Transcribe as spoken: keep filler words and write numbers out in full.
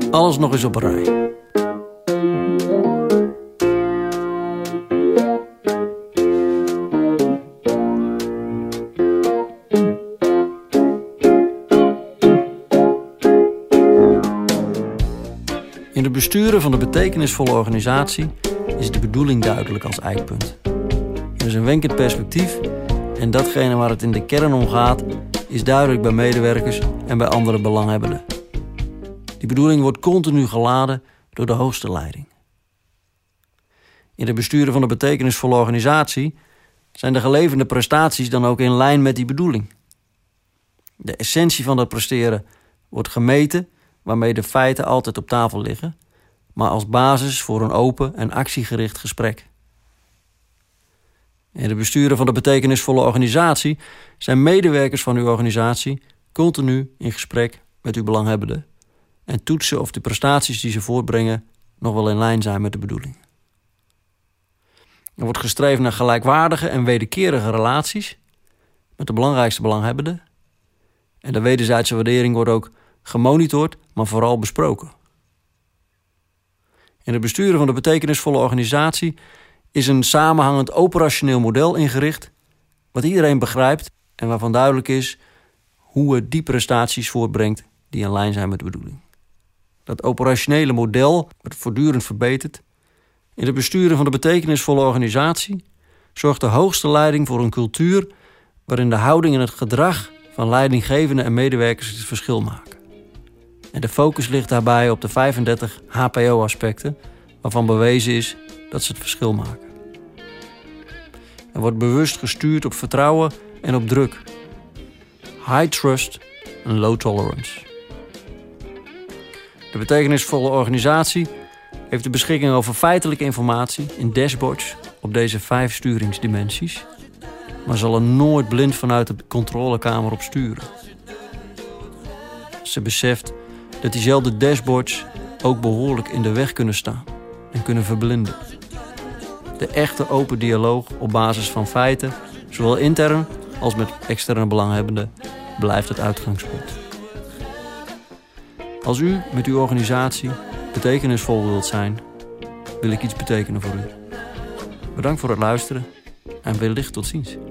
Alles nog eens op een rij. In het besturen van de betekenisvolle organisatie is de bedoeling duidelijk als eikpunt. Er is een wenkend perspectief en datgene waar het in de kern om gaat is duidelijk bij medewerkers en bij andere belanghebbenden. Die bedoeling wordt continu geladen door de hoogste leiding. In het besturen van de betekenisvolle organisatie zijn de geleverde prestaties dan ook in lijn met die bedoeling. De essentie van dat presteren wordt gemeten, waarmee de feiten altijd op tafel liggen, maar als basis voor een open en actiegericht gesprek. In het besturen van de betekenisvolle organisatie zijn medewerkers van uw organisatie continu in gesprek met uw belanghebbenden en toetsen of de prestaties die ze voortbrengen nog wel in lijn zijn met de bedoeling. Er wordt gestreefd naar gelijkwaardige en wederkerige relaties met de belangrijkste belanghebbenden en de wederzijdse waardering wordt ook gemonitord, maar vooral besproken. In het besturen van de betekenisvolle organisatie is een samenhangend operationeel model ingericht wat iedereen begrijpt en waarvan duidelijk is hoe het die prestaties voortbrengt die in lijn zijn met de bedoeling. Dat operationele model wordt voortdurend verbeterd. In het besturen van de betekenisvolle organisatie zorgt de hoogste leiding voor een cultuur waarin de houding en het gedrag van leidinggevenden en medewerkers het verschil maken. En de focus ligt daarbij op de vijfendertig H P O-aspecten, waarvan bewezen is dat ze het verschil maken. Er wordt bewust gestuurd op vertrouwen en op druk. High trust en low tolerance. De betekenisvolle organisatie heeft de beschikking over feitelijke informatie in dashboards op deze vijf sturingsdimensies, maar zal er nooit blind vanuit de controlekamer op sturen. Ze beseft dat diezelfde dashboards ook behoorlijk in de weg kunnen staan en kunnen verblinden. De echte open dialoog op basis van feiten, zowel intern als met externe belanghebbenden, blijft het uitgangspunt. Als u met uw organisatie betekenisvol wilt zijn, wil ik iets betekenen voor u. Bedankt voor het luisteren en wellicht tot ziens.